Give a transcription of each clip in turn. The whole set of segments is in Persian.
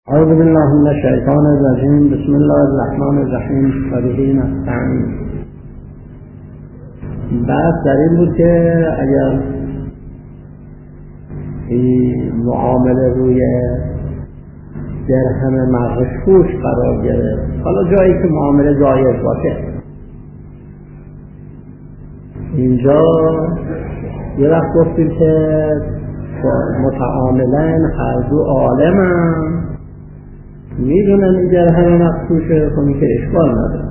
اعوذ بالله من الشیطان الرجیم. بسم الله الرحمن الرحیم. وبه نستعین. بعد در این بود که اگر این معامله روی درهم مغشوش قرار گرفت، حالا جایی که معامله جایز باشه، اینجا یه وقت گفتیم که متعاملن هر دو عالمن، میدونن این درهم مغشوشه، کنی که اشکال نداره.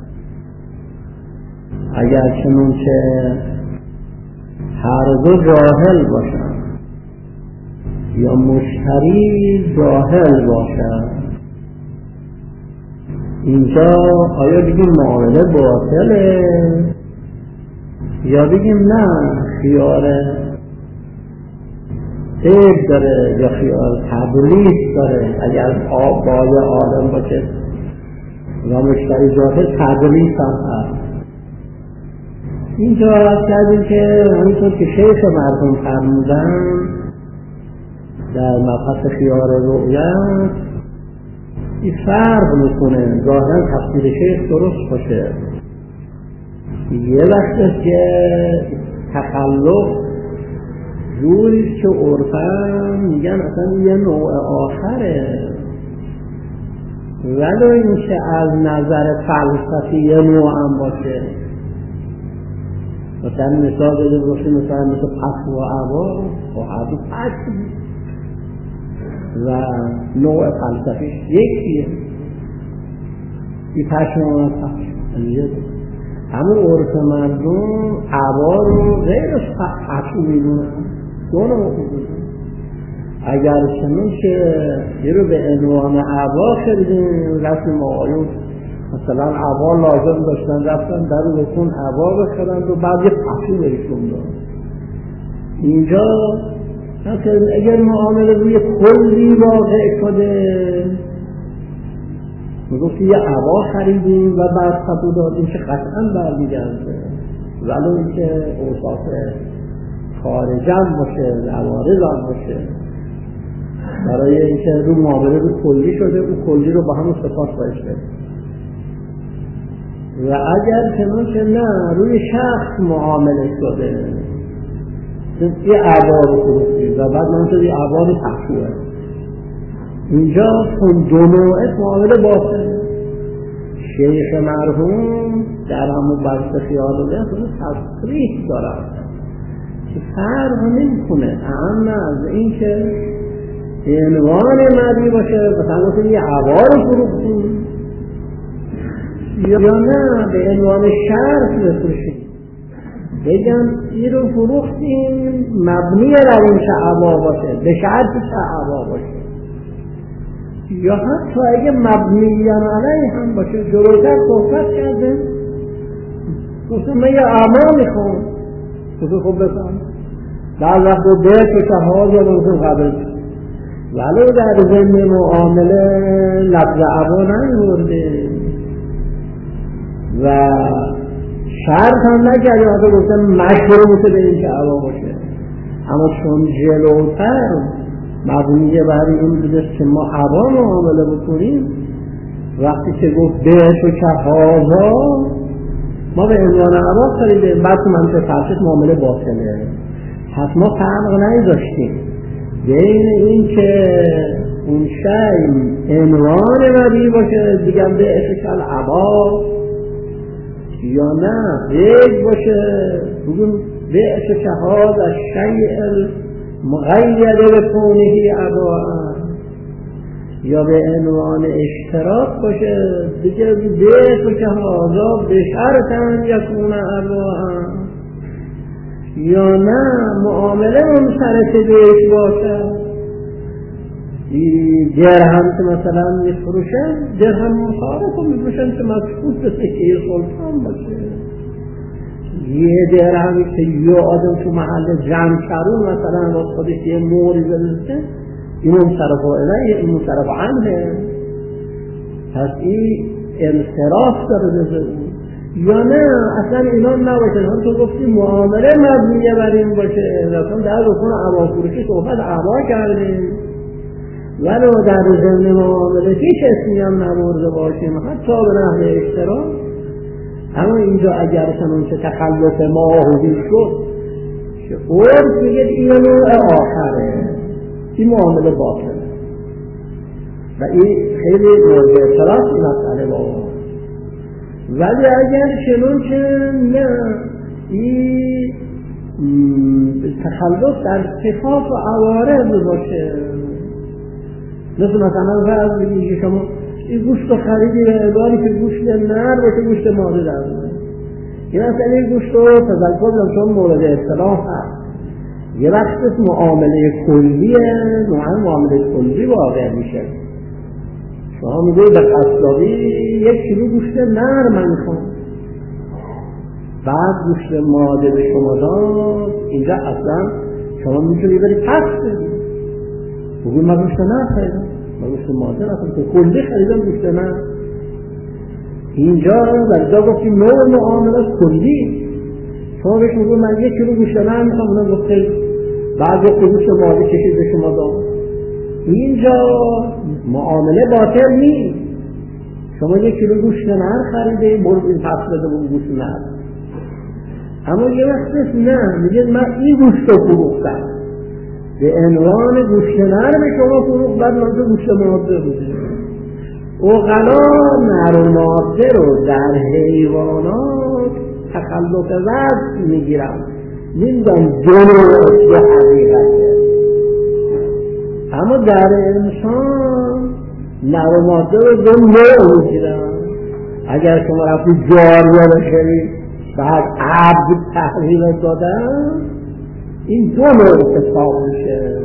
اگر چنون که هر دو جاهل باشن یا مشتری جاهل باشن، اینجا آیا بگیم معامله باطله یا بگیم نه خیار عیب داره یا خیال تدریس داره؟ اگر آبای آدم باشه و مشتری جاهل تدریس هم هست. اینجا عرض کردیم که همینطور که شیخ مرحوم فرمودن در مبحث خیار رؤیت این فرق میکنه. ظاهرا تفسیر شیخ درست باشه، یه وقت که تخلق جوریست که عرفاً میگن اصلا یه نوع آخره، ولو این که از نظر فلسفی یه نوع هم باشه. مثلا مثال بده باشه، مثل پس و عبا و عبا پس و نوع فلسفیش یکیه. این پشم و پشم همون عرف مردم عبا رو غیر پشم میدونن، دونه مخصوص. اگر چنون که یه رو به عنوان عبا خریدیم، رسم آقایون مثلا عبا لازم داشتن رفتن در رکن عبا بخرند و بعد یه پشو بهشون دارن. اینجا اگر معامله روی کلی واقع شده، میگفتی یه عبا خریدیم و بعد پشو دادیم که قطعا برمیگرده، ولو اینکه اوصاف خارجم باشه، عوارض هم باشه، برای اینکه رو معامله رو کلی شده، او کلی رو با همون صفات باشه. و اگر چنان که نه روی شخص معامله شده، یه عبا رو فروختید و بعد من شد یه عبا رو تخشوه، اینجا اون دو نوعه معامله باشه. شیخ مرحوم در همون بحث خیال رو تصریح دارد که فرق نمی‌کنه، اما از این که عنوان مدی باشه، مثلا یه عبا رو فروختیم یا نه به عنوان شرط بفروشیم، بگم این رو فروختیم مبنی بر این که عبا باشه، به شرط که عبا باشه، یا حتی اگه مبنی علیه هم باشه. جلوتر صحبت کرده گفتم من یه عبا میخوام، تو خوب بفهم در وقت بیت و شهاد یا ممکن قبل، ولو در ضمن معامله لفظ عبا نمیورده و شرط هم نکرده، حتی گفتم مشروطه به این که عبا باشه. اما چون جلوتر مبنیه برای این بودست که ما عبا معامله بکنیم، وقتی که گفت بیت و شهاد ما به عنوان عبا خریده، بعد تو منطقه فرشت معامله باطله. پس ما فرق نمی‌داشتیم بین این که اون شی عنوان مبی باشه، دیگر به اشکال عبا، یا نه بیگ باشه بگیم به اشکال از شیء مغیره به کونه عبا، یا به عنوان اشتراک باشه دیگر به اشکال به شرطن یکون عبا، یا نه معامله منصرف بهش باشه. درهم که مثلا میفروشن، درهم مصارف رو میفروشن که مشکوک به سکه سلطان باشه. یه درهمی که یه آدم تو محل جمشرون مثلا با خودش یه موری بزنه، این منصرف و الیه، این منصرف عنه، پس این انصراف داره بزنه. یا نه اصلا اینا نباشه، هم تو گفتی معامله مبنیه بر این باشه، اصلا در رکن عبا فروشی صحبت عبا کردیم ولو در ضمن معامله هیچ اسمی هم نبرده باشیم حتی به نحو اشتراک، اما اینجا اگر چنانچه تخلف ما حدود شد که عرف میگه این نوع آخره، این معامله باطله و این خیلی مورد اعتراض مسئله با ما. ولی اگر چنانچه نه این تخلف در صفات و عوارض باشه، مثلا فرض بگید که شما این گوشت رو خریدی به اداری که گوشت نر باشه گوشت ماده در مونه، این اصلا این گوشت رو تذکر چون مورد اصطلاح هست یه وقت معامله کلیه، نوعا معامله کلی واقع میشه. شما میگوی به قصابی 1 کیلو گوشت نر من میخوام، بعد گوشت ماده به شما داد، اینجا اصلا شما میتونی بری پس بدید بگوی من گوشت نر خریدم، من گوشت ماده رفتم که کلی خریدم گوشت نر. اینجا در جا گفتیم نوع معاملات کلی، شما بهش میگوی من 1 کیلو گوشت نر میخوام، اونم گفته بعد گفت گوشت ماده کشید به شما داد. اینجا معامله باطل نیست، شما 1 کیلو گوشت نر خریده برو این پس بده اون گوشت نر. اما یه وقت نه میگه من این گوشت رو فروختم به عنوان گوشت نر به شما فروخت، بعد من گوشت ماده بوده. اوغلا نر و ماده رو در حیوانات تخلف وضع میگیرم، نمیدونم دو نوع به حقیقته، اما در انسان نر و ماده رو دو نوع میگیرم. اگر شما رفتی جاریه بشوید بعد عبد تحویل دادن، این دو نوع حساب میشه،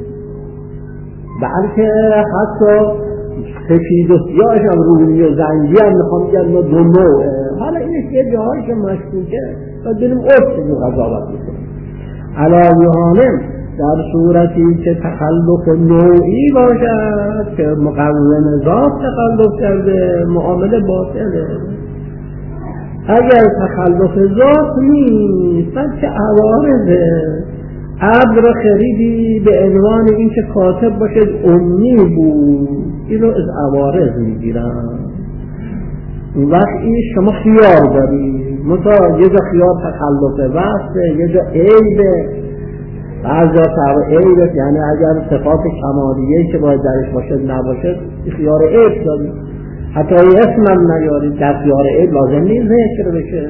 بلکه حتی سفید و سیاهش هم رومی و زنگی هم میخوام بگم ما دو نوعه. حالا این یه جاهایی که مشکوکه و بریم ارسی قضاوت میکنیم. علایهانم در صورتی که تخلف نوعی باشد که مقوم ذات تخلف کرده معامله باطله. اگر تخلف ذات نیست بلکه عوارضه، عبد را خریدی به عنوان این که کاتب باشد امی بود، این رو از عوارض میگیرن. اون وقت این شما خیار داری، مثلا یه جا خیار تخلف وصفه، یه جا عیبه، بعض جا عیبه، یعنی اگر صفات کمالیه که باید درش باشد نباشد خیار عیب داری، حتی اسم هم نیاری، در خیار عیب لازم نیست ذکر بشه.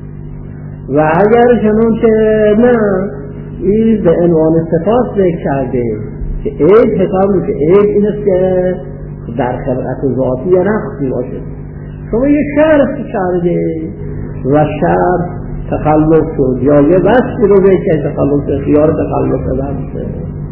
و اگر چنون که نه این به عنوان صفات ذکر کرده که عیب حساب میشه، عیب این است که در خلقت ذاتی یا نقصی باشه. شما یه شرط کرده و شرط تخلف شد یا یه وصفی رو که تخلف خیار تخلف بنده،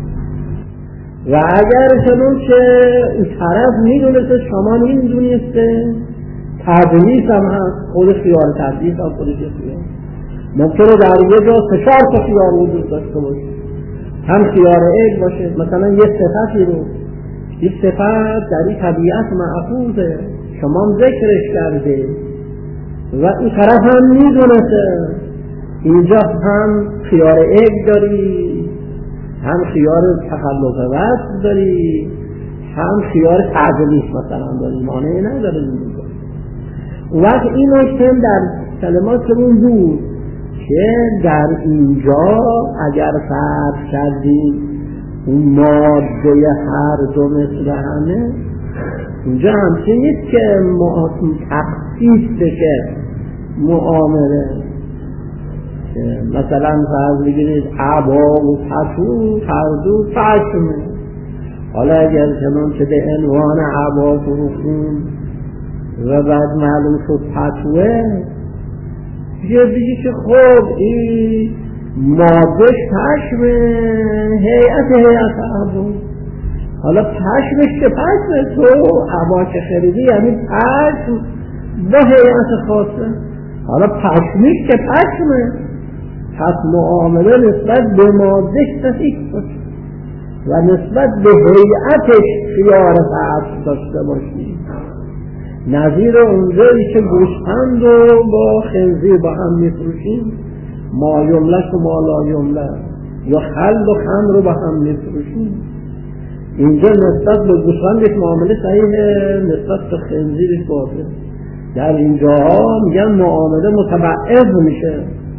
و اگر چنون که این طرف میدونسته شما نمیدونسته، تدلیس هم هست، خود خیار تدلیس هم خودش خیار ممکنه در یه جا 4 تا خیار وجود داشته باشه، هم خیار عیب باشه، مثلا یه صفتی رو، یک صفت در این طبیعت محفوظه شما هم ذکرش کرده و این طرف هم میدونسته، اینجا هم خیار عیب داری، هم خیار تخلف وصف داری، هم خیار تعدیلیش مثلا داری، مانعی نداره. وقت این نکته در کلماتمون بود که در اینجا اگر فرض کردیم اون ماده هر دو مثل همه، اینجا همچه نیست که تخصیص بشه معامله. مثلا فرض بگیرید عبا و پتو هر دو پشمه، حالا اگر چنان که به عنوان عبا فروختیم و بعد معلوم شد پتوه، یه دیگه که خب این مادش پشمه، هیئت عبا، حالا پشمش که پشمه، تو عبا که خریدی یعنی پشم با هیئت خاصه، حالا پشمش که پشمه، پس معامله نسبت به مادش صحیح باشه و نسبت به هیئتش خیار پشم داشته باشی. نظیر اونجایی که گوسفند رو با خنزیر با هم میفروشیم، ما یملک و ما لا یملک، یا خل و خمر رو با هم میفروشیم، اینجا نسبت به گوسفندش معامله صحیحه، نسبت به خنزیرش باطله. در اینجاها میگن معامله متبعض میشه،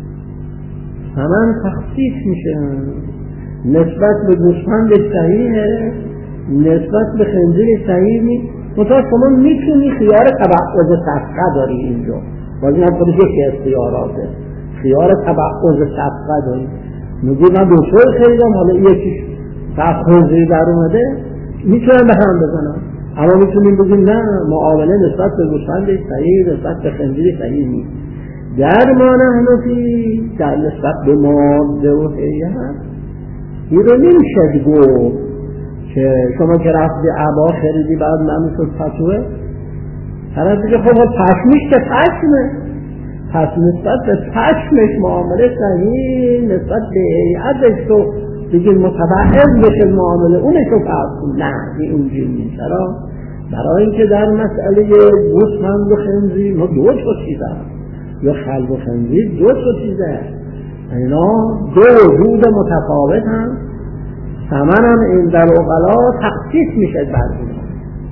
ثمن تخفیف میشه. نسبت به گوسفندش صحیحه، نسبت به خنزیرش صحیح نیست. مثلا شما میتونی خیار تبعض صفقه داری اینجا، باز این هم خودش یکی از خیاراته، خیار تبعض صفقه داری. میگی من دوشوی خریدم، حالا یکیش خنزیر در اومده، میتونم به هم بزنم. اما میتونیم بگیم نه، معامله نسبت به گوسفندش صحیح، نسبت به خنزیرش صحیح نیست. در ما نحن فی، در نسبت به ماده و هیئت این رو نمیشه گفت که شما که رفتی عبا خریدی بعد نمیشد پتوه، طرف دیگه خب پشمش که پشمه، پس نسبت به پشمش معامله صحیح، نسبت به هیئتش تو بگیم متبعض بشه معامله اونشو فرض. نه این اونجوری نیست. چرا؟ برای اینکه در مسئله گوسفند و خنزیر ما دو تا چیز هست، یا خلق و خنزیر دو تا چیزه، اینا دو وجود متفاوت هم، ثمن هم این در عقلا تخصیص میشه بر اینا.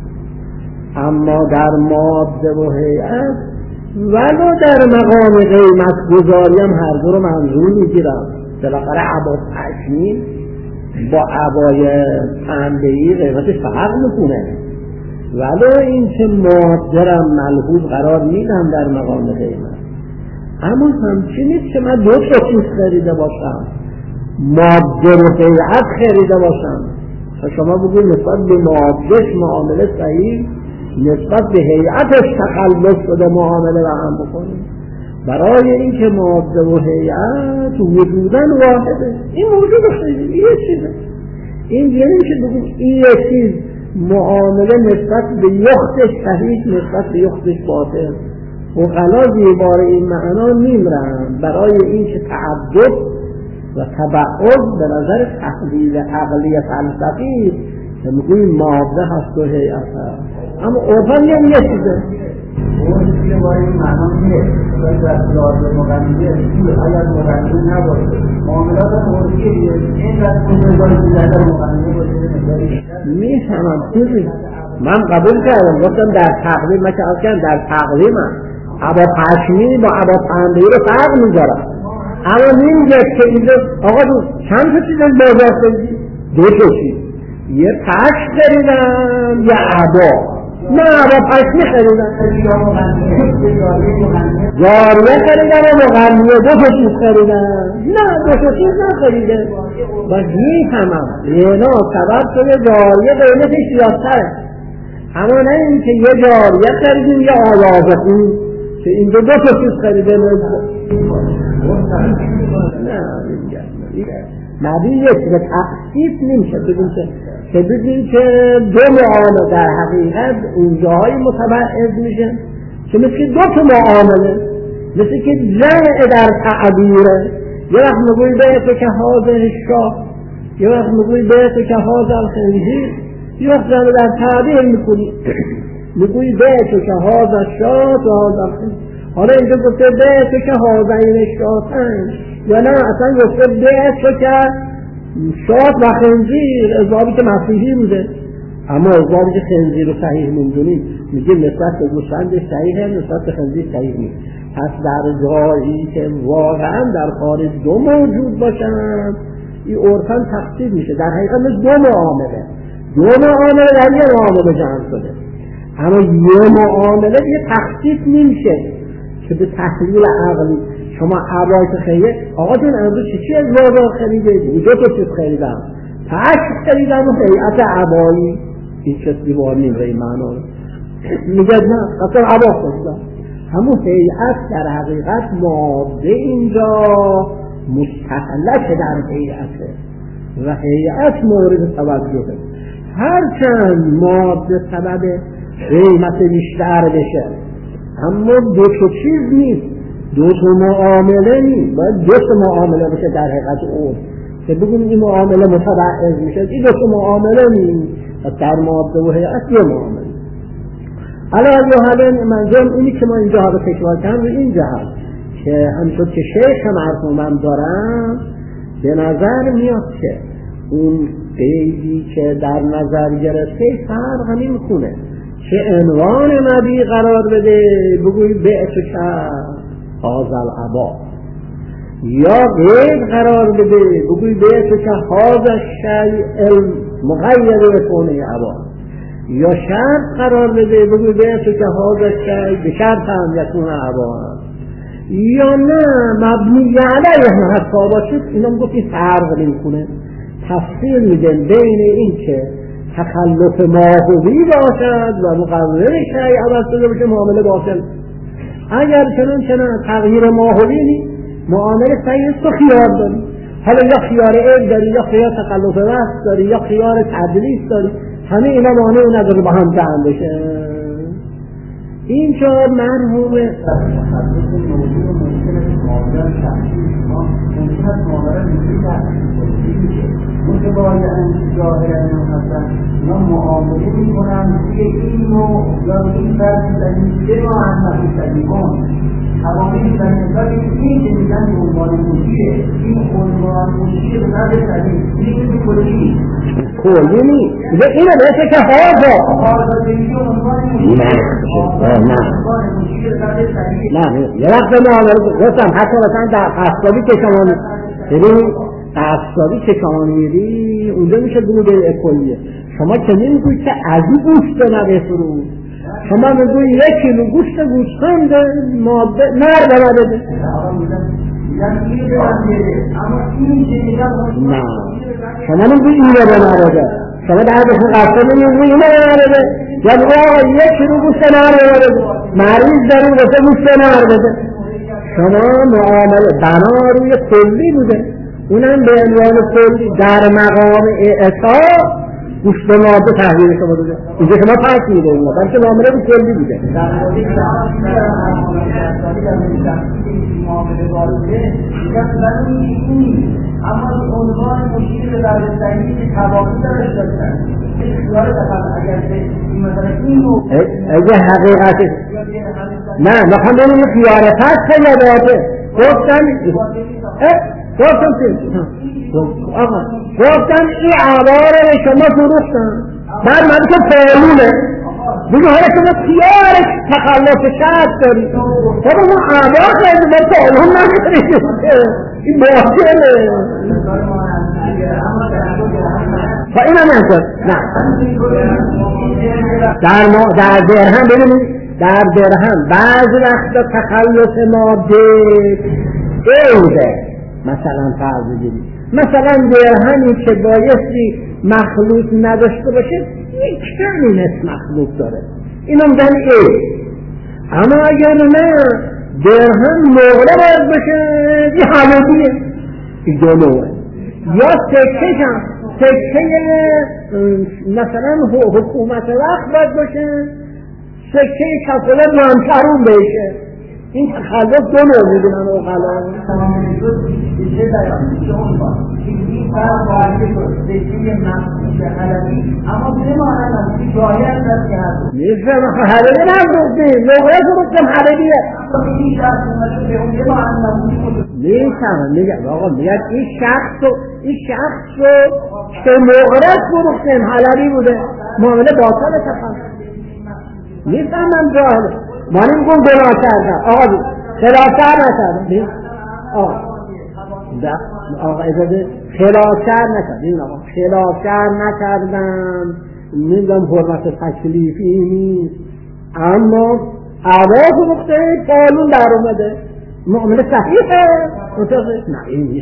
اما در ماده و هیئت ولو در مقام قیمت گذاری هم هر دو رو منظور میگیرم. بالاخره عبا پشمی با عبای پنبه‌ای قیمتش فرق میکنه، ولو این که ماده هم ملحوظ قرار میدم در مقام قیمت. اما همچنین که من دو تا چیز خریده باشم، ماده و هیئت خریده باشم، شما بگید نسبت به مادهش معامله صحیح، نسبت به هیئتش تخلف شده معامله با هم بکنیم. برای اینکه ماده و هیئت وجوداً واحده، این موجود خیلی یه چیزه. این یعنی که بگید این یه چیز معامله نسبت به یختش صحیح، نسبت به یختش باطل. عقلا زیبار این معنا میمرن برای اینکه تعدد و تبعض به نظر تحلیل عقلی فلسفی که میگوییم ماده هست و هیئت هست، اما عرفاً یه چیزه. اون که با این معنا نیست، باید دستگاه مقننه اگر مقننه نباشه معاملات عرفی این دستگاه باید در مقننه باشه. میفهمم چیزی من قبول کردم، گفتم در تقویم، من که از کردم در تقویمم عبا پشمی با عبا پنبه‌ای رو فرق میذارم. اما نمیگه که اینجا آقا دو چند تا چیز از بازار خریدی؟ دو تا چیز، یه پشم خریدم یه عبا. نه عبا پشمی خریدم، جاریه خریدم و مغنیه، دو تا چیز خریدم. نه دو تا چیز نخریده. و میفهمم اینا سبب شده جاریه قیمتش زیادتره، اما نه این که یه جاریه خریدیم یه آوازه خون که این دو تا چیز خریده. نه یک به تخصیص نمیشه بگیم که بگیم که دو معامله در حقیقت اونجاهای متبعض میشه که مثل دو تا معامله، مثل که جمع در تعبیره. یه وقت میگوی بیعت که حاضر شاه، یه وقت میگوی بیعت که حاضر خنزیر، یه وقت جمع در تعبیر میکنی میگوی بیعت که حاضر شاه و حاضر خنزیر. حالا اینجا گفته بیعت که حاضر شاهن، یا نه اصلا گفته بیعت که شاه و خنزیر، اضافی که مسیحی بوده. اما اضافی که خنزیر رو صحیح میدونیم میگه نسبت به گوسفندش صحیحه، نسبت به خنزیر صحیح نیست. پس در جایی که واقعا در خارج دو موجود باشن این عرفاً تقسیم میشه. در حقیقت دو معامله در یه معامله جمع شده، اما یه معامله یه تخصیص نمیشه که به تحلیل عقلی شما عبای که خیلی آقا جون امروز چی از بازار خریده؟ دو تا چیز خریدم، پشم خریدم و هیئت عبایی. این کسی بار نیم به این معنا میگه نه اصلا عبا خریدم. همون هیئت در حقیقت ماده اینجا مستحلت در هیئته و هیئت مورد توجهه. هرچند ماده سبب قیمت بیشتر بشه، اما دو تا چیز نیست، دو تا معامله نیست، باید دو تا معامله بشه در حقیقت اون که بگیم این معامله متبعض میشه. این دو تا معامله نیست و در ماده و هیئت یه معامله. حالا منظورم اینی که ما اینجا ها رو تکرار کردم روی این جهت که همینطور که شیخ مرحومم دارم به نظر میاد که اون قیدی که در نظر گرفته فرق نمی‌کنه، چه عنوان مبی قرار بده، بگوی بعت هذا العبا، یا قید قرار بده بگوی بعت هذا الشیء المغیر بکونه عبا، یا شرط قرار بده بگوی بعت هذا الشیء بشرط هم یکونه عبا، یا نه مبنی علیه حتی باشد. اینا گفتی فرق نمی‌کنه، تفصیل میدن بین این که تخلف ماهوی باشد و مقرر شیء عوض شده باشه معامله باطل. اگر چنان تغییر ماهوی نیست معامله صحیح است و خیار داری، حالا یا خیار عیب داری یا خیار تخلف وصف داری یا خیار تدلیس داری، همه اینا مانع نداره با هم جمع بشه. اینجا مرحوم متباین ظاهرا مثلا اینا معامله میکنن توی این و یا این فرد زنی به ما هم نفیسلیمان حوامی زنی ولی این که میگن به عنوان مشیره، این عنوان مشیره به نظر زنی این که کلی نیست اینو بهشه که هازا نه یه وقت معامله گفتم حتی مثلا در قصابی که شما ببینید قصابی که شما میری اونجا میشه بوده کلیه. شما که نمیگوید که از این گوشت نده فرو، شما میگوید 1 کیلو گوشت گوسفند ماده نر بده. نه شما نمیگوید این رو نرده، شما در بسید قصابی میگوید این رو نرده، یعنی آقا 1 کیلو گوشت نر بده، مریض داریم واسه گوشت نر بده. شما معامله بنا روی کلی بوده، اونم به عنوان کلی در مقام اعطا گوشت ماده تحویل شما بوده. اینجا شما پس میده اینا بلکه معامله رو کلی بوده. اما عنوان مشیر به در صحیح که تواقی درش داشتن اگه حقیقت نه نخوام بینیم خیاره پس خیاراته گفتن این عباره به شما فروختن بعد من که پالونه دیگه حالا شما خیارش تخلف شرط دارید خب اون عباره خیلی با پالون نمیدارید این باطله و این هم نکنه نه در درهم ببینید در درهم بعضی وقتا تخلف ماده عیبه. مثلا فرض بگیرید مثلا درهمی که بایستی مخلوط نداشته باشه یک کمی نصف مخلوط داره، اینو میگن عیب. اما اگر نه درهم نقره باید باشه یه حلوبیه این دو نوعه. یا سکه مثلا حکومت وقت باید باشه، سکه کفاله منترون بشه. این تخلف دو نوع میدونن اوغلا این فرق باید کنه سکه مخصوص حلبی اما بمانند هم شاید دست کرد نیست حلبی نمدوزی نقره فروختم حلبیه نیستم آقا میگه این شخص رو که نقره فروختم حلبی بوده معامله باطل تخلف نیستم من جاهله ما نمیگم گناه کردم آقا خلافکر نکردم آقا اجازه خلافکر نکردم نمیدونم حرمت تکلیفی نیست اما عبا فروخته قانون در اومده معامله صحیحه نه این نیست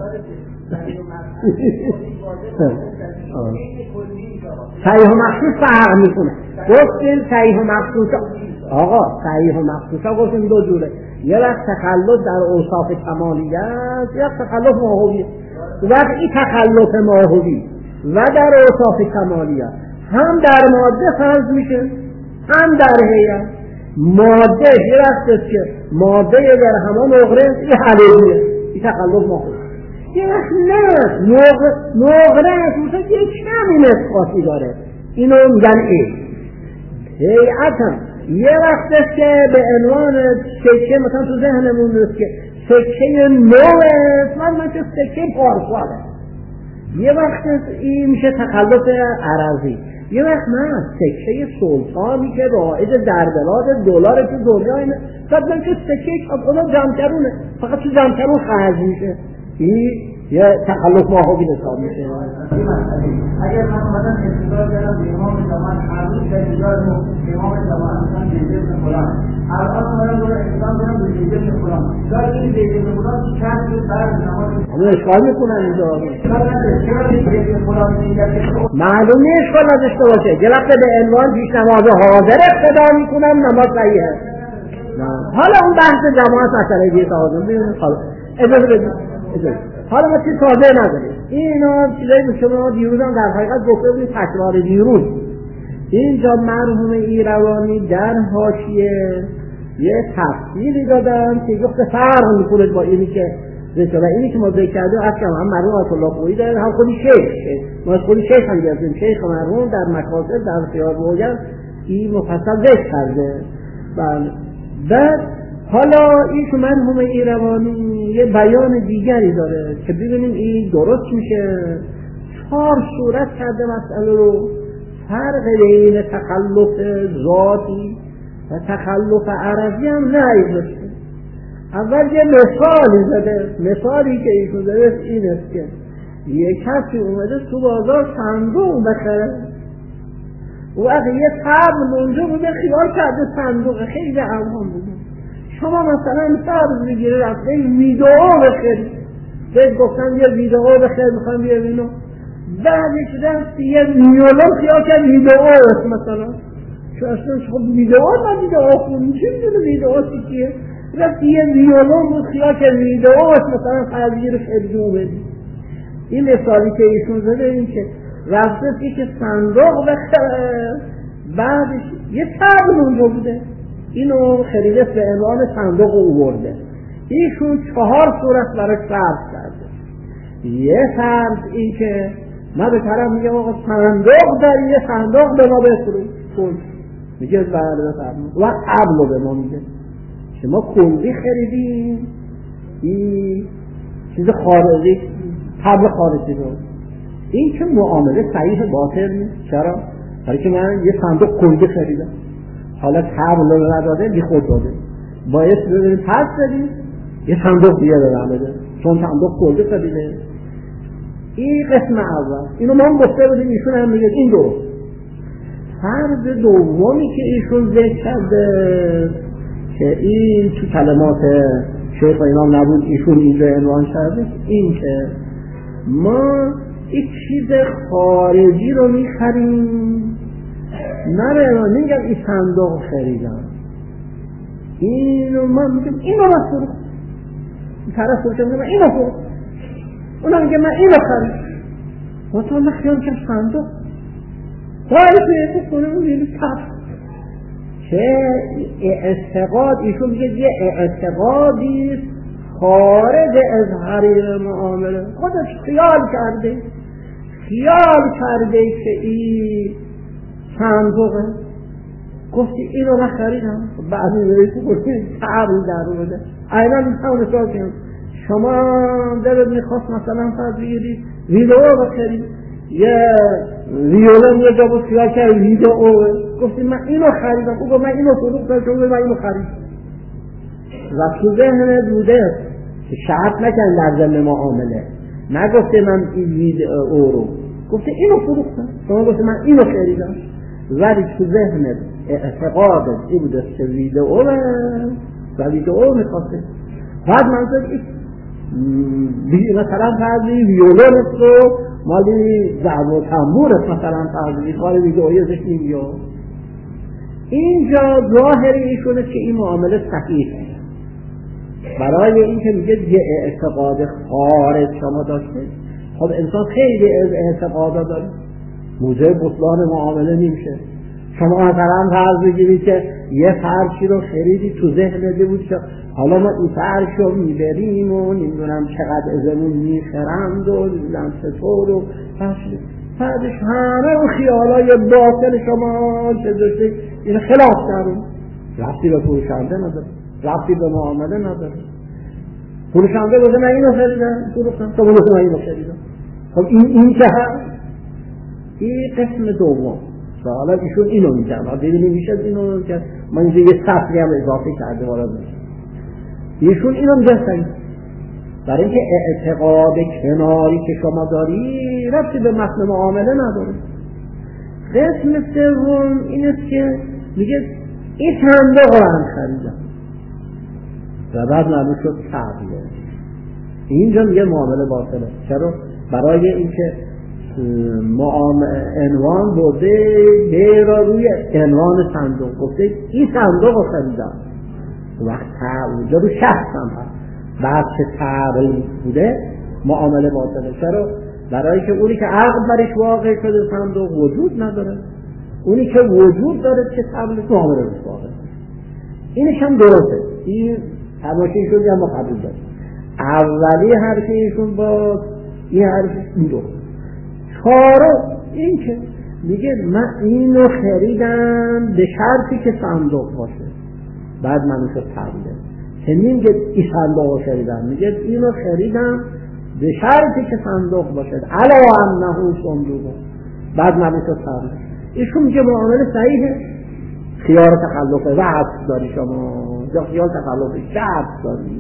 صحیح و مخصوص فرق میکنه. گفتیم صحیح و مخصوص آقا صحیح و مخصوص گفتیم دو جوره، یه وقت تخلف در اوصاف کمالیه است، یه وقت تخلف ماهویه. وقت این تخلف ماهوی و در اوصاف کمالیه هم در ماده فرض میشه هم در هیئت. ماده یه وقت است که ماده در همان نقره این حلیبیه، این تخلف ماهوی. یه وقت نه نقره مثلا یک کمی نسخاتی داره، اینو میگن هیئت هم یه وقت است که به عنوان سکه مثلا تو ذهنمون است که سکه نوه من که سکه پارساله یه وقت این میشه تخلف عرضی، یه وقت نه سکه سلطانی که رائج در بلاد دلار تو دنیا اینه، بعد من که سکه خدا جمکرونه فقط تو جمکرون خرج میشه، این یه تخلف ماهوی حساب میشه. اگر من اومدم انتظار کردم به امام زمان هر روز که انتظار امام زمان مثلا زید بن فلان، الان اومدم رو انتظار کنم به زید بن فلان، شاید این زید بن فلان چند روز بعد نماز همون اشکال میکنن اینجا معلومه اشکال نداشته باشه، یه وقت به عنوان پیش نماز حاضر اقتدا میکنم نماز صحیحه. حالا اون بحث جماعت مسئله دیگه تعاظم ببینید. حالا اجازه بدید حالا ما چیز تازه نداریم، اینا چیزایی که شما دیروز هم در حقیقت گفته بودید تکرار دیروز. اینجا مرحوم ایروانی در حاشیه یه تفصیلی دادن که گفت فرق میکنه با اینی که رساله اینی که ما ذکر کردیم، اصلا هم مرحوم آیت الله خویی دارن، هم خودی شیخ ما از خودی شیخ هم گرفتیم، شیخ مرحوم در مکاسب در خیار بوجن این مفصل ذکر کرده. بعد حالا این که مرحوم ایروانی یه بیان دیگری داره که ببینیم این درست میشه. 4 صورت کرده مسئله رو، فرق بین تخلف ذاتی و تخلف عرضی هم نایداشته. اول یه مثالی زده، مثالی که ایشون زده این است که یه کسی اومده تو بازار صندوق بخره، وقتی یه تبل اونجا بوده خیال کرده صندوق خیلی عوام بوده. شما مثلا فرض بگیره رفته ویدئو بخرید، بهت گفتن یه ویدئو بخیر میخوام بیارم اینو، بعدش رفت یه میلیون خیال کرد ویدئو مثلا، چون اصلا خب ویدئو ندیده آخونی چه میدونه ویدئو چیه، رفت یه میلیون بود خیال کرد ویدئو مثلا خرجگیر خیلی بدید. این مثالی که ایشون زده این که رفته که صندوق بخره، بعدش یه تبل اونجا بوده اینو خریده به عنوان صندوق اوورده. ایشون 4 صورت براش فرض کرده. یه فرض این که من به طرف میگم آقا صندوق داری، یه صندوق به ما بفروش کن، میگه بله بفرمایید، و قبل به ما میگه که ما کلی خریدیم این چیز خارجی قبل خارجی رو، این که معامله صحیح باطل نیست. چرا؟ برای که من یه صندوق کلی خریدم، حالا تبل رو نداده بی خود داده، باید ببینیم پس بدیم یه صندوق دیگه دادم بده چون صندوق کلی خریده. این قسم اول، اینو ما هم گفته بودیم، ایشون هم میگه این درست. فرض دومی که ایشون ذکر کرده که این تو کلمات شیخ اینا نبود، ایشون اینجا عنوان کرده، این که ما یک چیز خارجی رو میخریم، نمیگم این صندوق خریدم، اینو من میگم اینو من این طرف فروشم میگم اینو فروش، اونا میگم من اینو خرید، و تو من خیال که صندوق باید بیده کنه اون بیده تفت که اعتقاد، ایشون میگه یه اعتقادی خارج از حریم معامله، خودش خیال کرده که این صندوقه، گفتی اینو من خریدم، بعدی بریسو گفتی تعبیل در رو بده. اینا میتونه نشان کنم شما دلت میخواست مثلا فرض بگیرید ویدئو بخرید، یه ویولن یه جا بود خیال کرد ویدئو، گفتی من اینو خریدم، او گفت من اینو فروختم، شما من اینو خریدم و تو ذهن بوده که شرط نکن در ضمن معامله، نگفته من این ویدئو رو، گفته اینو فروختم، شما گفته من اینو خریدم، ولی تو ذهنت اعتقادت این بوده که ویدئو و ویدئو میخواسته. بعد منظور مثلا فرضی ویولونت رو مالی ضرب و تنبورت مثلا فرضی کار ویدئوی ازش نمیاد. اینجا ظاهر ایشونه که این معامله صحیحه، برای این که میگه یه اعتقاد خارج شما داشته. خب انسان خیلی از اعتقادا داره، موجب بطلان معامله نمیشه. شما مثلا فرض بگیرید که یه فرشی رو خریدی، تو ذهن بود که حالا ما این فرش رو میبریم و نمیدونم چقدر ازمون میخرند و نمیدونم چطور و فرشش همه اون خیالای باطل شما که داشته این خلاف دارون، رفتی به فروشنده نداره، رفتی به معامله نداره. فروشنده بوده من اینو خریدم فروختم، تو بوده من اینو خریدم، خب این که این قسم دوم. حالا ایشون اینو میگن، ببینیم میشه اینو که من اینجا یه سطری هم اضافه کرده وارد میشه. ایشون اینو میگن برای اینکه اعتقاد کناری که شما داری ربطی به متن معامله نداره. قسم سوم این است که میگه این صندوق رو هم خریدم و بعد معلوم شد تغییره. اینجا میگه معامله باطله. چرا؟ برای اینکه عنوان برده به را روی عنوان صندوق گفته این صندوق رو خریدم، وقت اونجا رو شخصم هست، بعد که تغییر بوده معامله باطله. چرا؟ برای که اونی که عقد برش واقع شده صندوق وجود نداره، اونی که وجود داره که قبل معامله روش واقع شده. اینش هم درسته. این تماشیشون هم ما قبول داریم. اولی حرفی ایشون با این حرف این درست. چهارم این که میگه من اینو خریدم به شرطی که صندوق باشه، بعد منو شد تغییره. که میگه این صندوق رو خریدم، میگه اینو خریدم به شرطی که صندوق باشه علاوه انه صندوق، بعد منو شد تغییره. ایشون میگه معامله صحیحه، خیار تخلف وقت داری شما یا خیال تخلف شرط داری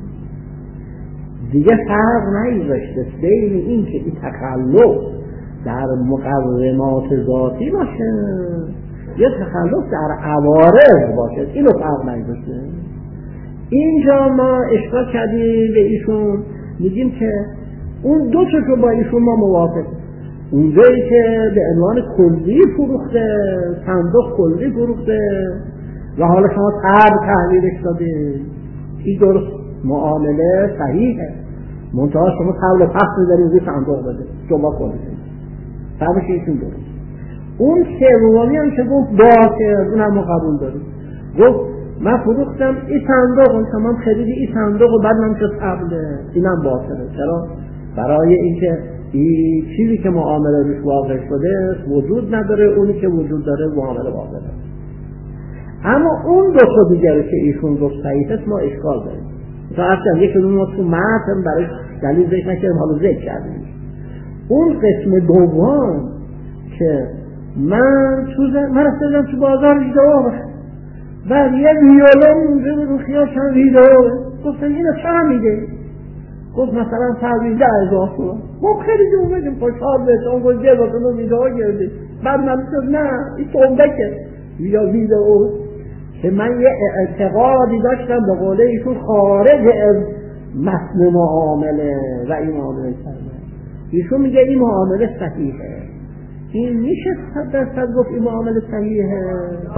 دیگه. فرق نمیذاشته بین این که این تخلف در مقومات ذاتی باشه یا تخلف در عوارض باشه، اینو فرق نمیذاشته. اینجا ما اشکال کردیم به ایشون، میگیم که اون دو تا با ایشون ما موافقیم. اونجایی که به عنوان کلی فروخته، صندوق کلی فروخته و حالا شما تحویلش دادید، این درست معامله صحیحه. منتها شما قبل پس می‌ذارید روی صندوق بده شما کنید فرقش ایشون درست. اون سومی هم که گفت باطل، اون هم قبول داریم. گفت من فروختم این صندوق، شما خریدی این صندوق و بعد من شد قبله، اینم باطله. چرا؟ برای اینکه این چیزی که معامله روش واقع شده وجود نداره، اونی که وجود داره معامله واقعه. اما اون دو تا دیگه که ایشون گفت صحیحه ما اشکال داریم. تا اصلا یک اون ما تو متن برای دلیل ذکر نکردیم، حالا ذکر کردیم. اون قسم دوم که من رفتم تو بازار ویدئو بعد یه ویولون اونجا رو خیال چند ویدئو گفتم اینو چند میده؟ گفت مثلا تحویل 10,000 تومان. ما خیلی اومدیم خوشحال بهش، اون گفت یه وقت اون ویدئو گردید. بعد من گفتم نه این تنبکه یا ویدئو که من یه اعتقادی داشتم به قوله ایشون خارج از متن معامله و این معامله کرده. ایشون میگه این معامله صحیحه. این میشه 100% گفت این معامله صحیحه.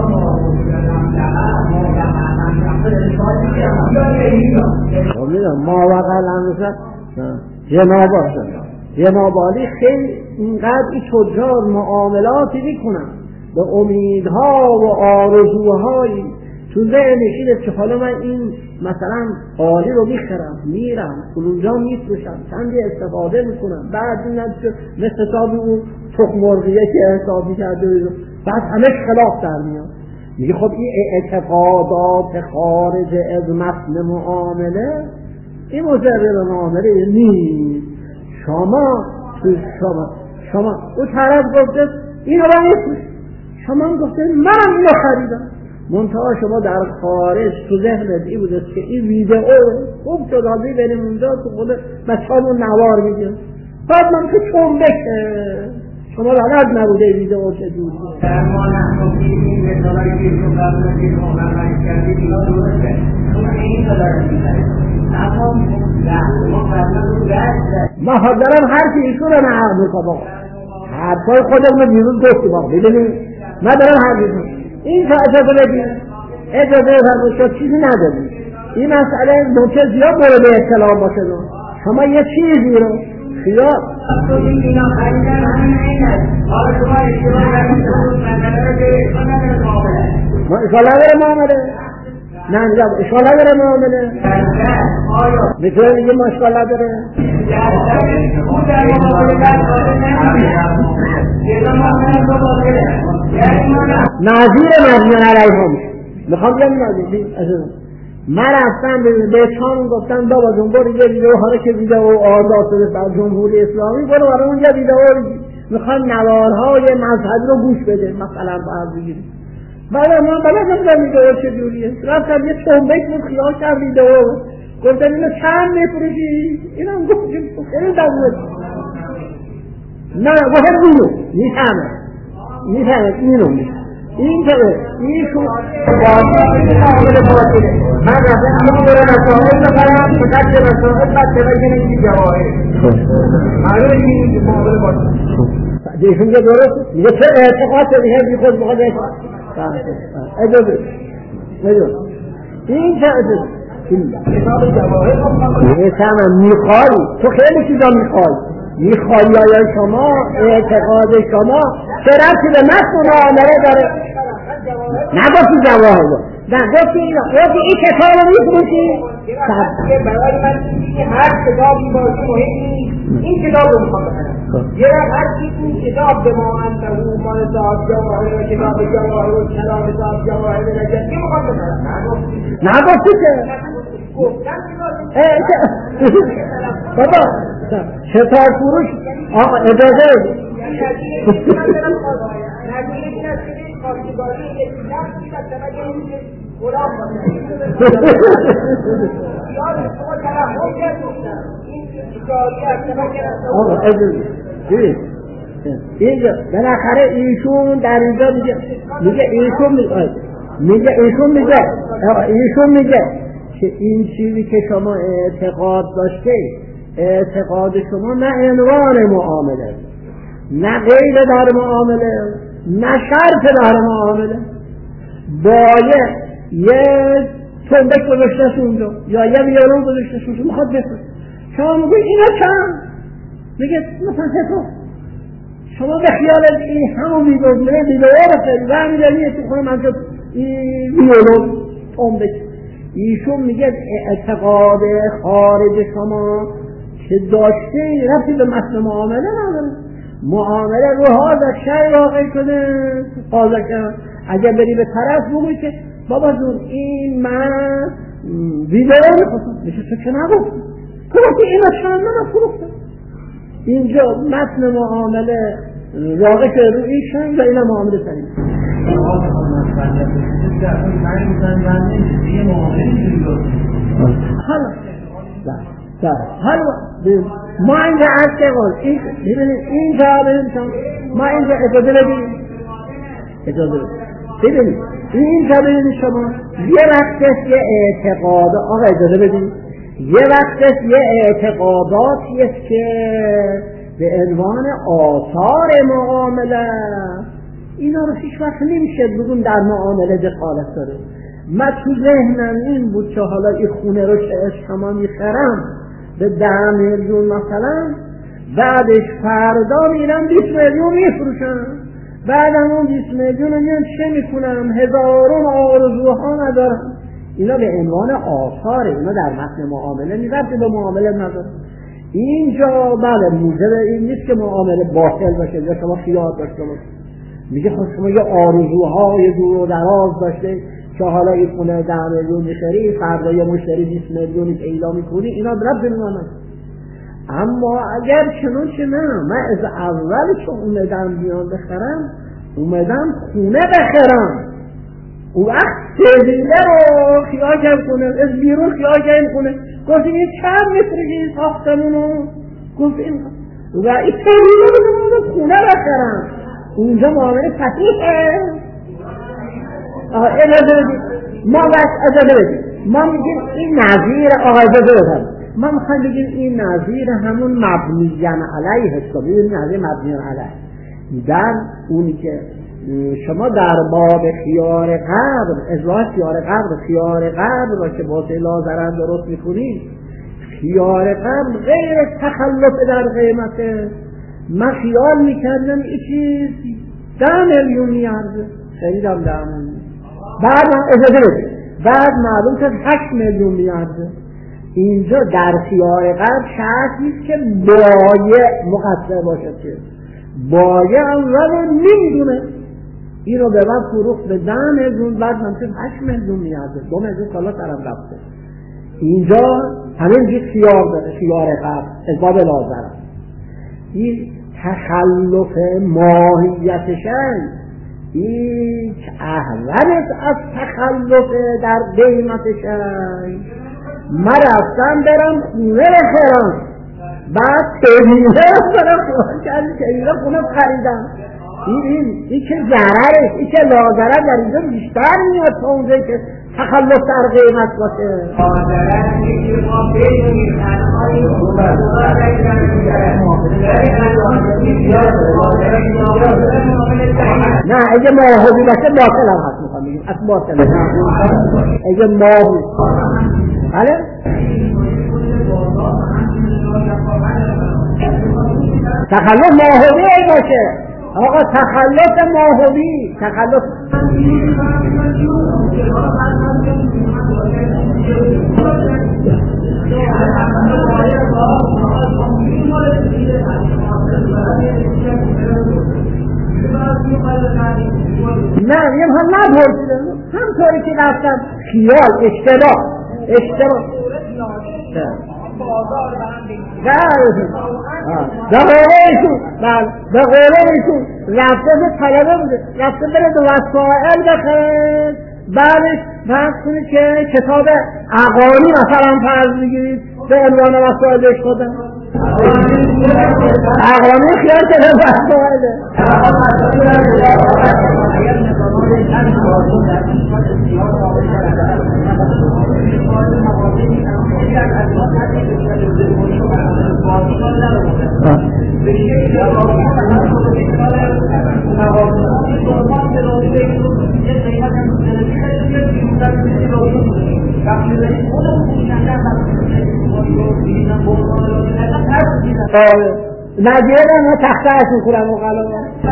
ما واقعا جناب عالی خیلی اینقدر این تجار معاملاتی میکنن به امیدها و آرزوهایی تو ذهنش اینه که حالا من این مثلا عالی رو میخرم میرم اونجا میفروشم چندی استفاده میکنم، بعد این مثل حساب اون تخم مرغیه که حساب میکرده بعد همش خلاف در میاد. میگه خب این اعتقادات خارج از متن معامله این مجرد معامله نیست. شما اون طرف گفته اینو رو میفروش، شما گفته من اینو خریدم، منتها شما در خارج تو ذهنت این بوده که این ویدئو خوب شد حاضی بریم اونجا تو خود بچه‌مون نوار میگه، بعد من که چون بشه شما بلد نبوده ویدئو چجور در ما نحنفیدیم به طورایی که تو قبل که مقرر کردیم اینا درسته شما این دارد می‌خرید اما ما قبل رو گشت ما حاضرم حرفی ایشون رو نقل میکنم، حرفای خودم رو بیرون گفتیم آقا ببینید ما دارم حرفی این که اجازه بدید اجازه فرمایید چیزی نداریم. این مسئله ممکن زیاد مورد اطلاع باشه. شما یه چیزی رو خیال اینا خریدن همین این است. حالا شما اشتباه کردید ما اشکال نداره معامله؟ نه میگم اشکال نداره معامله؟ میتونه میگه ما اشکال نداره؟ نظیر مبنی علیه هم میخوام بگم نظیر من رفتم به چان گفتم بابا جون برو یه ویدئو حالا که ویدئو آزاد شده در جمهوری اسلامی برو برای اون یه ویدئو میخوام نوارهای مذهبی رو گوش بده مثلا باید بگیریم. بعد من بلدم ویدئو چجوریه رفتم یه تنبک بود خیال کرد ویدئو گفتم اینو چند میفروشی؟ اینم گفتم خیلی دمونه نه گفتم اینو میفهمه اینو این که ایشون معامله باطله من رفتم اما برای رسائل بخرم فقط که رسائل بعد تبقیه نگی جواهره معلومه این معامله باطله ایشون که درست میگه چه اعتقاد دیگه بی خود بخواد اجازه این که اجازه کتاب جواهر میفهمم میخوایی تو خیلی چیزا میخوایی آیا شما اعتقاد شما چه ربطی به متن معامله داره نگفتی جواهر نه گفتی این کتاب رو میفروشی برای من هر کتابی باشه مهم این کتاب رو میخوام بخرم یه رفت هر چیزی کتاب به ما انتهو مال صاحب جواهر و کتاب جواهر و کلام صاحب جواهر نجد که میخوام بخرم نگفتی که بابا شتار فروش آقا اجازه اینجا بالاخره ایشون در اینجا ایشون میگه که این چیزی که شما اعتقاد داشته اعتقاد شما نه عنوان معامله نه قید در معامله نه شرط در معامله باید یه تنبک گذاشته اونجا یا یه ویولون گذاشته اونجا میخواد بفرست شما میگوی اینا چند میگه مثلا سه شما به خیال این همون ویدئو رو خیلی و همیدنیه تو خونه منجا این ویولون تنبک ایشون میگه اعتقاد خارج شما که داشته رفتی به متن معامله نداره معامله رو هاذا شی واقع شده قاضی کرد اگر بری به طرف بگوی که بابا جون این من ویدئو میخواستم میشه چه نگفتم گفتی اینا چند من فروختم اینجا متن معامله واقع شده رو ایشون و اینا معامله سریم حالا ما اینجا عرض قول اینجا ما اینجا اجازه بدیم اینجا ببینید شما یه وقتش یه اعتقاد آقا اجازه بدیم یه وقتش یه اعتقاداتیست که به عنوان آثار معامله اینا رو هیچ وقت نمیشه بگون در معامله دخالت داره من تو ذهنم این بود که حالا این خونه رو که شما میخرم به 10 میلیون مثلا بعدش فردا میرم 20 میلیون میفروشم بعدم اون 20 میلیون رو میان چه میکنم هزارون آرزوها ندارم اینا به عنوان آثاره اینا در متن معامله نیست به معامله نداره اینجا بله موجب این نیست که معامله باطل باشه یا شما خیال داشته باشه میگه خود شما یه آرزوهای دور و دراز داشته که حالا این خونه 10 میلیون میخری فردا یه مشتری 20 میلیونی پیدا میکنی اینا رب نمیدونم اما اگر چنانچه نه من از اول که اومدم بیان بخرم اومدم خونه بخرم اون وقت سیدیله رو خیال کنه از بیرون خیال کنه خونه گفتیم این چند متری ساختمونو گفتیم و این سیدیله رو خونه بخرم اونجا معامله فتیحه ما میگیم این نظیر ما میخوایم بگیم این نظیر همون مبنیان علیه است ببینید نظیر مبنیان علیه در اونی که شما در باب خیار قبر اصلاح خیار قبر را که با لازرن درست میکنید خیار قبر غیر تخلف در قیمته من خیال میکردم این چیز 10 میلیون میارزه خریدم 10 میلیون بعد معلوم شد 8 میلیون میارزه اینجا در خیار قبر شرط نیست که بایع مقصر باشد که بایع اول نمیدونه این رو به من فروخت به 10 میلیون، بعد من 8 میلیون میارده، 2 میلیون کالا سرم رفته. اینجا همین خیار داره، خیار قبل اسباب لازره. این تخلف ماهیتشن هیچ احوالت از تخلف در قیمتشن. من رفتم برم خونه خرم، بعد تهیه برم خونه خریدم. این که ضرره، این که لازره در اینجا بیشتر میاد تا اونجایی که تخلف در قیمت باشه. نه اگه ماهوی باشه باطل هم هست، میخوام بگیم از باطل اگه ماهوی بله تخلف ماهوی ای باشه آقا، تخلف ماهوی تخلف نه یه هم نبرد همطوری که رفتم خیال اشتباه به قوله ایشون رفته به طلبه بوده، رفته بره به وسائل بخره، بعدش فرض کنید که کتاب اقانی مثلا فرض بگیرید به عنوان وسائل بهش دادن، اقانی خیال که به وسائله نجیه نه تخته هستون خورم و قلم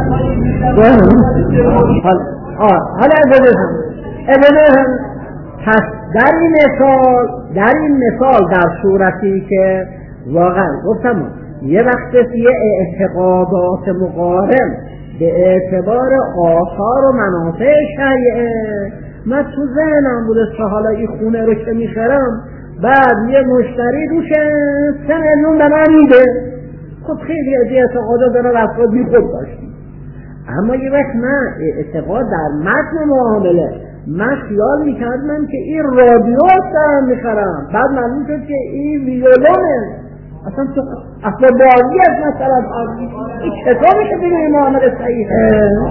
حالا ابنه هم پس در این مثال در صورتی که واقعا گفتم یه وقت یه اعتقادات مقارن به اعتبار آثار و منافع شریعه، من تو ذهنم بوده که حالا این خونه رو که میخرم بعد یه مشتری روشه 3 میلیون به من میده، خب خیلی از اعتقادا داره افراد بی خود داشتیم. اما یه وقت نه اعتقاد در متن معامله، من خیال میکردم که این رادیو دارم میخرم، بعد معلوم شد که این ویولونه، اصلا تو اصلا بازی از مثلا این کتابی که بگه معامله صحیحه.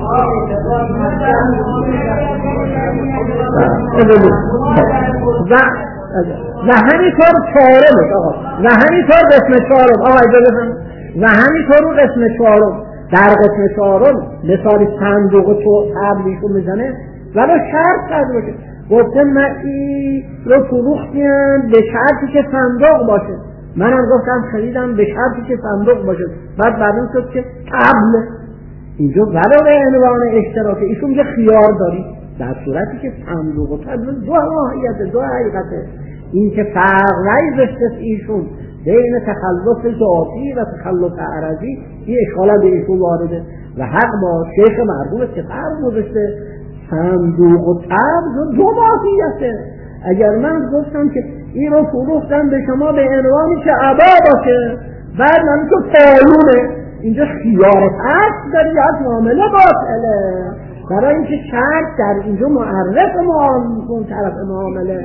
و همینطور چهارم آقا، و همینطور قسم چهارم آقا اجازه هم، و همینطور قسم چهارم، در قسم چهارم مثالی صندوق تو تبلیشو میزنه ولی شرط کرده باشه، گفته من این رو فروختیم به شرطی که صندوق باشه، منم گفتم خریدم به شرطی که صندوق باشه، بعد بعدم شد که تبل اینجا ولو به عنوان اشتراک ایشون یه خیار داری، در صورتی که صندوق و تبل دو ماهیت دو حقیقته. این که فرق رایزشت ایشون بین تخلف ذاتی و تخلف عرضی این اشکالا به ایشون وارده و حق با شیخ مرحوم که فرق گذاشته صندوق و تبل دو ماهیته. اگر من گفتم که این رو فروختم به شما به عنوانی که عبا باشه، بعد من تو پالونه اینجا خیار فرق داری از معامله باطله، برای اینکه شرط در اینجا معرف اون طرف معامله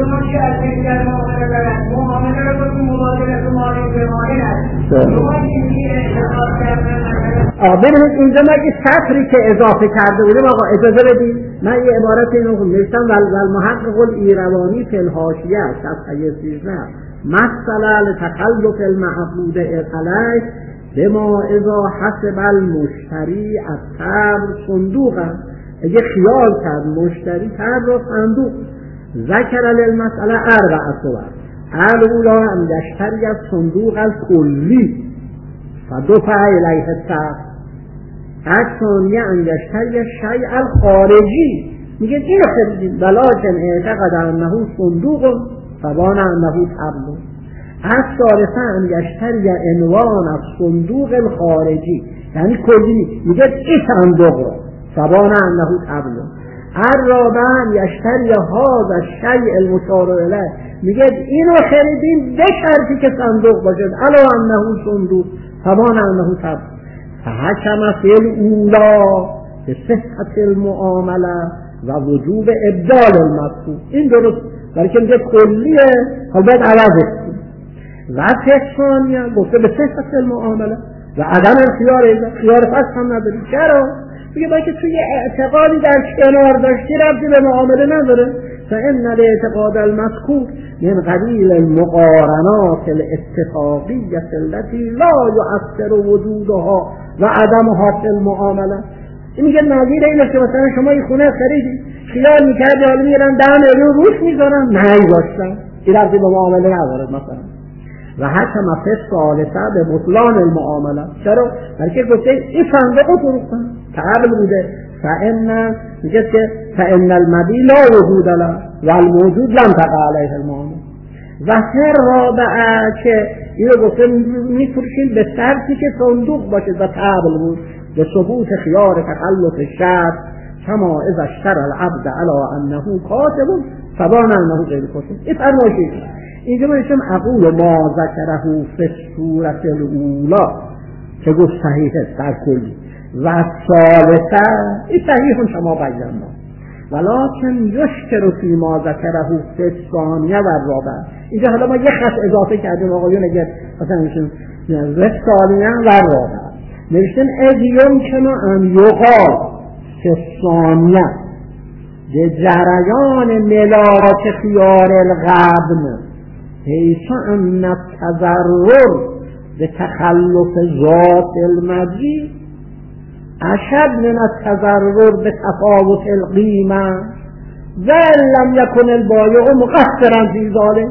ببینید اینجا من یه سطری که اضافه کرده بودیم آقا اجازه بدید من یه عبارت اینو نوشتم والمحقق الایروانی فی الحاشیه صفحه 13 مثلا لتخلف المعبود علیه بما اذا حسب المشتری از تبر صندوقا، اگه خیال کرد مشتری تبر و صندوق ذکر للمسئله 4 صور، الاولا ان یشتری از صندوق الکلی فدفع الیه التبر، الثانیه ان یشتری الشیء الخارجی، میگه اینو خریدیم ولکن اعتقد انه صندوق فبان انه تبر، الثالثه ان یشتری عنوان از صندوق الخارجی، یعنی کلی میگه این صندوق رو سبان انه تبلو الرابع یشتری هذا الشیء المشار الیه، میگه اینو خریدین به شرطی که صندوق باشد، الا انه صندوق سبان انه تبلو فحکم فی الاولی به صحت المعامله و وجوب ابدال المذکور. این درست بلکه میگه کلیه، حالا باید عوضش کنیم. و ثانیه گفته به صحت المعامله و عدم خیار فسخ هم نداری. چرا؟ میگه باید که توی اعتقادی در کنار داشتی ربطی به معامله نداره. فان الاعتقاد المذکور من قبیل المقارنات الاتفاقیه التي لا یؤثر وجودها و عدمها فی المعامله. این میگه نظیر اینه که مثلا شما این خونه خریدی، خیال میکردی حالا میرن 10 میلیون روش میذارن، نه باشن این ربطی به معامله نداره مثلا. و حتی مفهوم ثالثه به بطلان المعامله. چرا؟ بلکه گفته این صندوق فروختن قبل بوده، فان میگه که فان المبی لا وجود له و الموجود لم تقع علیه المعامله. و رابعه که اینو گفته میفروشین به شرطی که صندوق باشه و قبل بود به ثبوت خیار تخلف شرط کما اذا اشترى العبد علی انه کاتب فبان انه غیر کاتب. این فرمایشی اینجا میشم اقول ما ذکره فی الصورة الاولی که گفت صحیحه در کلی و ثالثه این صحیح شما بیانم ولکن یشتر فی ما ذکره فی الثانیه و الرابعه. اینجا حالا ما یه خط اضافه کردیم آقایون، اگر مثلا میشیم الثانیه و الرابعه نوشتن از یمکن ان یقال فی الثانیه به جریان ملاک خیار القبن حیث ان التضرر به تخلف ذات المبی اشد من التضرر به تفاوت القیمه و لم یکن البایع مقصرا فی ذلک.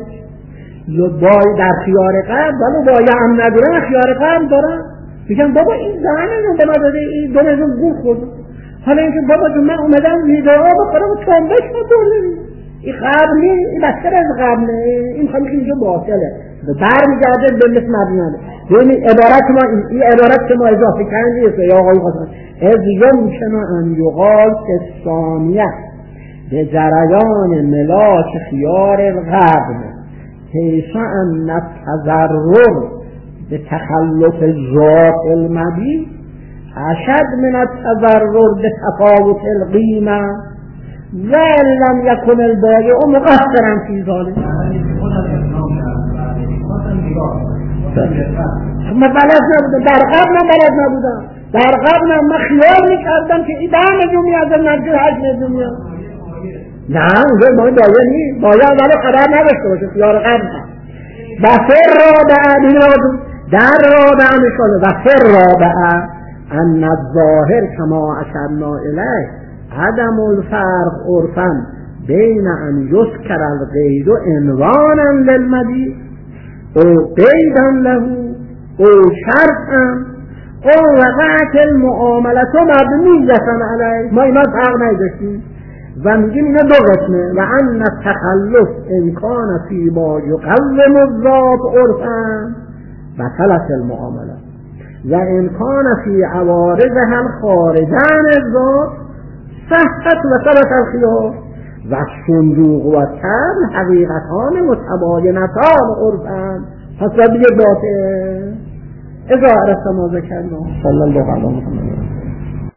بای در خیار قبل ولو بایع هم ندارن خیار قبل دارن، میگن بابا این زنه به ما داده این 2 میلیون گول خورد، حالا اینکه بابا جون من اومدم ویدئو بخورم و تنبش ندارم، این قبلی این بسر از قبله، این خواهی که اینجا باطله برمیگرده به مثل مبینانه. ببینید عبارت ما این عبارت که ما اضافه کردیم یا آقای خواستن از یمکن ان یقال فی الثانیه به جریان ملاک خیار القبن حیث ان التضرر به تخلف ذات المبی اشد من التضرر به تفاوت القیمه و لم یکن البایع مقصرا فی ذلک. من بلد نبودم، در قبل من خیال میکردم که این 10 میلیون میاد نزدیک 8 میلیون میاد. نه اونجا ما بایع نیست، بایع ولی قرار نداشته باشه خیار قبل. و در رابعه میشونه و رابعه ان الظاهر کما اشرنا الیه عدم الفرق عرفا بین ان یذکر القید عنوانا للمبیع او قیدا له او شرطا او وقعت المعامله مبنیه علیه. ما اینا فرق نداشتیم و میگیم اینا 2 قسمه. و ان التخلف ان کان فی ما یقوم الذات عرفا بطلت المعامله و ان کان فی عوارضها الخارجه عن الذات صحت و ثبت الخیار و صندوق و تبل حقیقتان متباینتان عرفا. پس باید باطل اذا عرفت ما ذکرنا. صلی الله علیه و سلم.